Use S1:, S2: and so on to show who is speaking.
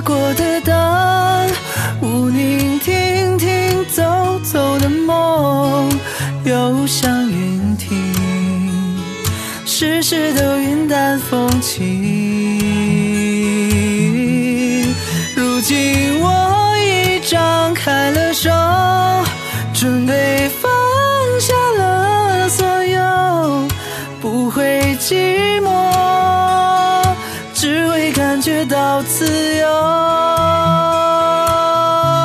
S1: 过的当，无宁亭亭走走的梦，又像云停，世事都云淡风轻。如今我已张开了手，准备放下了所有，不会记